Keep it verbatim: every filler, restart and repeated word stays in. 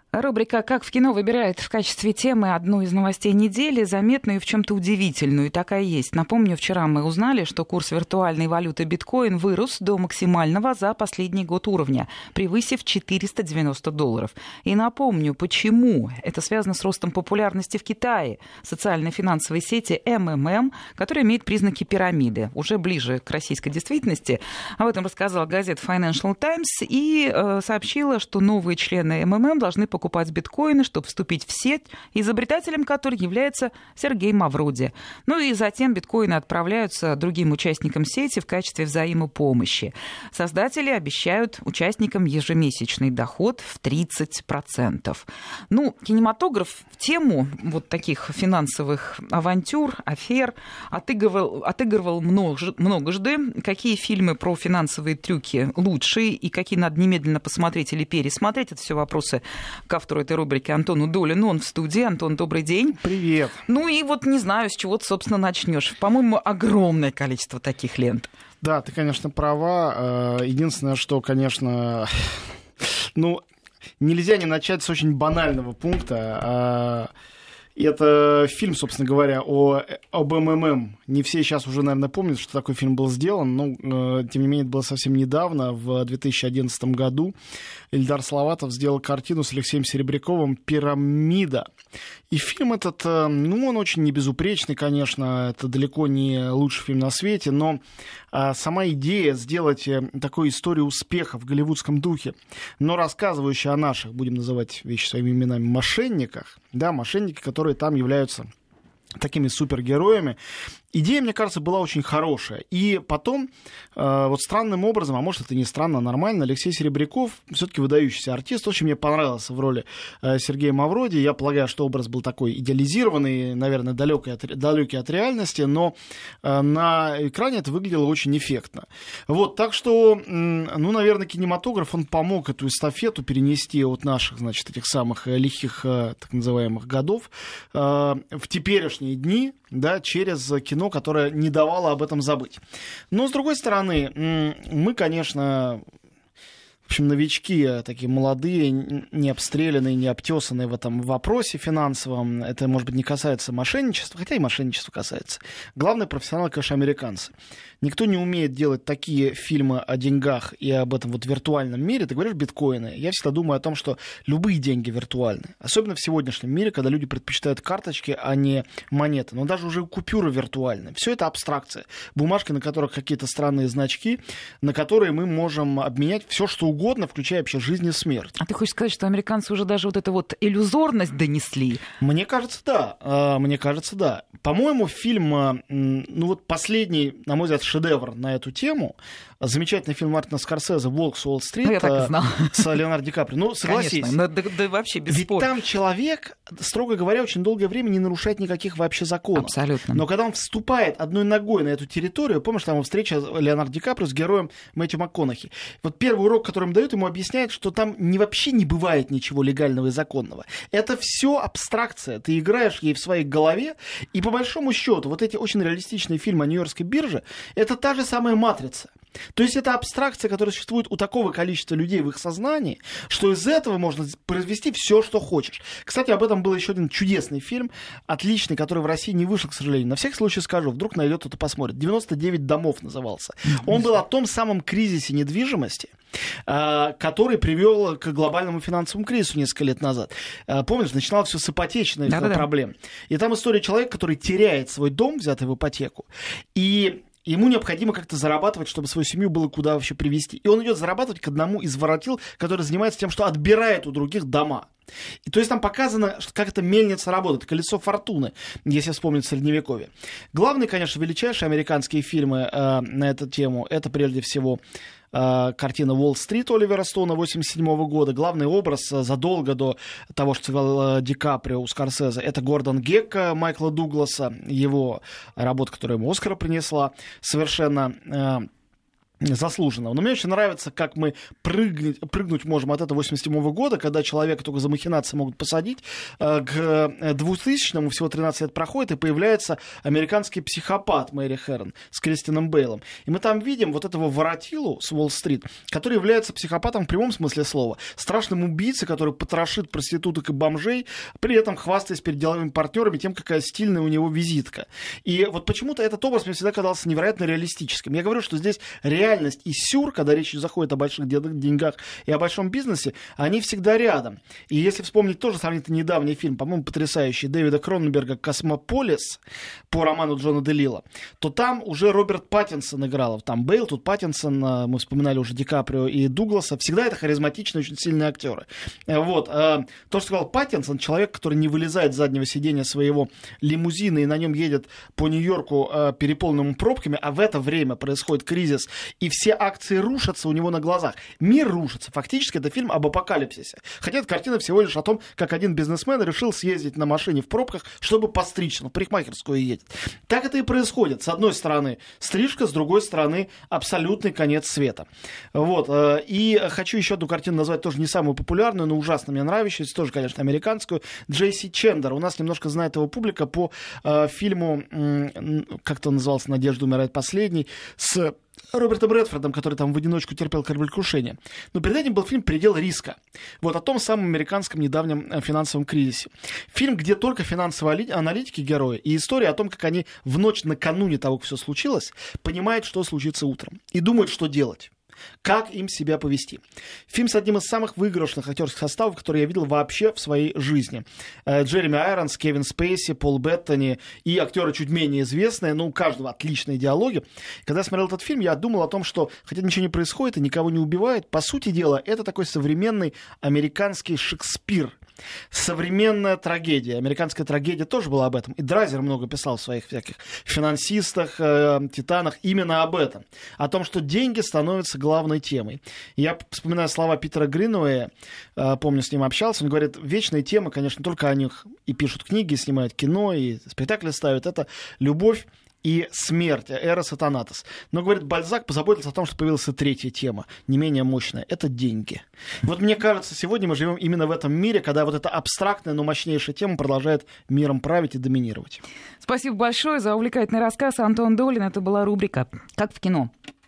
Рубрика «Как в кино» выбирает в качестве темы одну из новостей недели, заметную и в чем-то удивительную. И такая есть. Напомню, вчера мы узнали, что курс виртуальной валюты биткоин вырос до максимального за последний год уровня, превысив четыреста девяносто долларов. И напомню, почему. Это связано с ростом популярности в Китае социальной финансовой сети эм эм эм, которая имеет признаки пирамиды, уже ближе к российской действительности. Об этом рассказала газета Financial Times и э, сообщила, что новые члены эм эм эм должны покупать покупать биткоины, чтобы вступить в сеть, изобретателем которой является Сергей Мавроди. Ну и затем биткоины отправляются другим участникам сети в качестве взаимопомощи. Создатели обещают участникам ежемесячный доход в тридцать процентов. Ну, кинематограф в тему вот таких финансовых авантюр, афер отыгрывал, отыгрывал многожды. Какие фильмы про финансовые трюки лучшие и какие надо немедленно посмотреть или пересмотреть, это все вопросы к автору этой рубрики Антону Долину. Он в студии. Антон, добрый день. Привет. Ну и вот не знаю, с чего ты, собственно, начнешь. По-моему, огромное количество таких лент. Да, ты, конечно, права. Единственное, что, конечно, ну, нельзя не начать с очень банального пункта. Это фильм, собственно говоря, о, об эм эм эм. Не все сейчас уже, наверное, помнят, что такой фильм был сделан, но, э, тем не менее, это было совсем недавно, в две тысячи одиннадцатом году. Эльдар Салаватов сделал картину с Алексеем Серебряковым «Пирамида». И фильм этот, э, ну, он очень небезупречный, конечно, это далеко не лучший фильм на свете, но э, сама идея сделать такую историю успеха в голливудском духе, но рассказывающая о наших, будем называть вещи своими именами, мошенниках, да, мошенники, которые там являются такими супергероями. Идея, мне кажется, была очень хорошая. И потом, э, вот странным образом, а может, это не странно, а нормально, Алексей Серебряков, все-таки выдающийся артист, очень мне понравился в роли э, Сергея Мавроди. Я полагаю, что образ был такой идеализированный, наверное, далекий от, далекий от реальности, но э, на экране это выглядело очень эффектно. Вот, так что, э, ну, наверное, кинематограф, он помог эту эстафету перенести от наших, значит, этих самых лихих, э, так называемых, годов э, в теперешние дни, да, через кино, которое не давало об этом забыть. Но, с другой стороны, мы, конечно, в общем, новички, такие молодые, не обстрелянные, не обтесанные в этом вопросе финансовом. Это, может быть, не касается мошенничества, хотя и мошенничества касается. Главные профессионалы, конечно, американцы. Никто не умеет делать такие фильмы о деньгах и об этом вот виртуальном мире. Ты говоришь биткоины. Я всегда думаю о том, что любые деньги виртуальны. Особенно в сегодняшнем мире, когда люди предпочитают карточки, а не монеты. Но даже уже купюры виртуальны. Все это абстракция. Бумажки, на которых какие-то странные значки, на которые мы можем обменять все, что угодно, включая вообще жизнь и смерть. А ты хочешь сказать, что американцы уже даже вот эту вот иллюзорность донесли? Мне кажется, да. Мне кажется, да. По-моему, фильм, ну вот последний, на мой взгляд, шедевр на эту тему. Замечательный фильм Мартина Скорсезе «Волк с Уолл-стрит» ну, я так и знал. С Леонардо Ди Каприо. Ну, согласись. Конечно, да, да вообще без Ведь спора. там человек, строго говоря, очень долгое время не нарушает никаких вообще законов. Абсолютно. Но когда он вступает одной ногой на эту территорию, помнишь, там встреча Леонардо Ди Каприо с героем Мэтью МакКонахи. Вот первый урок, который ему дают, ему объясняет, что там не, вообще не бывает ничего легального и законного. Это все абстракция. Ты играешь ей в своей голове, и по большому счету вот эти очень реалистичные фильмы о Нью-Йоркской бирже, это та же самая «Матрица». То есть это абстракция, которая существует у такого количества людей в их сознании, что из этого можно произвести все, что хочешь. Кстати, об этом был еще один чудесный фильм, отличный, который в России не вышел, к сожалению. На всякий случай скажу, вдруг найдет, кто-то посмотрит. девяносто девять домов назывался. Он был о том самом кризисе недвижимости, который привел к глобальному финансовому кризису несколько лет назад. Помнишь, начиналось все с ипотечных да, проблем. Да, да. И там история человека, который теряет свой дом, взятый в ипотеку, и ему необходимо как-то зарабатывать, чтобы свою семью было куда вообще привезти. И он идет зарабатывать к одному из воротил, который занимается тем, что отбирает у других дома. И, то есть там показано, как эта мельница работает, колесо фортуны, если вспомнить Средневековье. Главные, конечно, величайшие американские фильмы э, на эту тему, это прежде всего э, картина «Уолл-стрит» Оливера Стоуна восемьдесят седьмого года. Главный образ э, задолго до того, что сыграл э, Ди Каприо у Скорсезе, это Гордон Гекко Майкла Дугласа, его работа, которая ему Оскара принесла, совершенно... Э, заслуженного. Но мне очень нравится, как мы прыгнуть, прыгнуть можем от этого восемьдесят седьмого года, когда человека только за махинации могут посадить, к двухтысячному, всего тринадцать лет проходит, и появляется американский психопат Мэри Хэрон с Кристианом Бейлом. И мы там видим вот этого воротилу с Уолл-стрит, который является психопатом в прямом смысле слова. Страшным убийцей, который потрошит проституток и бомжей, при этом хвастаясь перед деловыми партнерами тем, какая стильная у него визитка. И вот почему-то этот образ мне всегда казался невероятно реалистическим. Я говорю, что здесь реально Реальность и сюр, когда речь заходит о больших деньгах и о большом бизнесе, они всегда рядом. И если вспомнить тоже сравнительно недавний фильм, по-моему, потрясающий, Дэвида Кроненберга «Космополис» по роману Джона Делила, то там уже Роберт Паттинсон играл. Там Бейл, тут Паттинсон, мы вспоминали уже Ди Каприо и Дугласа. Всегда это харизматичные, очень сильные актеры. Вот. То, что сказал Паттинсон, человек, который не вылезает с заднего сиденья своего лимузина и на нем едет по Нью-Йорку переполненному пробками, а в это время происходит кризис, и все акции рушатся у него на глазах. Мир рушится. Фактически это фильм об апокалипсисе. Хотя эта картина всего лишь о том, как один бизнесмен решил съездить на машине в пробках, чтобы постричься. В парикмахерскую едет. Так это и происходит. С одной стороны стрижка, с другой стороны абсолютный конец света. Вот. И хочу еще одну картину назвать, тоже не самую популярную, но ужасно мне нравящуюся, тоже, конечно, американскую. Джейси Чендер. У нас немножко знает его публика по э, фильму, э, как-то он назывался, «Надежда умирает последней», с Робертом Редфордом, который там в одиночку терпел кораблекрушение. Но перед этим был фильм «Предел риска». Вот о том самом американском недавнем финансовом кризисе. Фильм, где только финансовые аналитики герои, и история о том, как они в ночь накануне того, как все случилось, понимают, что случится утром, и думают, что делать. Как им себя повести. Фильм с одним из самых выигрышных актерских составов, которые я видел вообще в своей жизни. Джереми Айронс, Кевин Спейси, Пол Беттани и актеры чуть менее известные, но у каждого отличные диалоги. Когда я смотрел этот фильм, я думал о том, что хотя ничего не происходит и никого не убивает, по сути дела, это такой современный американский Шекспир. Современная трагедия. Американская трагедия тоже была об этом. И Драйзер много писал в своих всяких финансистах, э, титанах именно об этом. О том, что деньги становятся главной темой. Я вспоминаю слова Питера Гринуэя, э, помню, с ним общался, он говорит, вечные темы, конечно, только о них и пишут книги, и снимают кино, и спектакли ставят. Это любовь и смерть, Эрос и Танатос. Но, говорит, Бальзак позаботился о том, что появилась и третья тема, не менее мощная. Это деньги. Вот мне кажется, сегодня мы живем именно в этом мире, когда вот эта абстрактная, но мощнейшая тема продолжает миром править и доминировать. Спасибо большое за увлекательный рассказ, Антон Долин. Это была рубрика «Как в кино».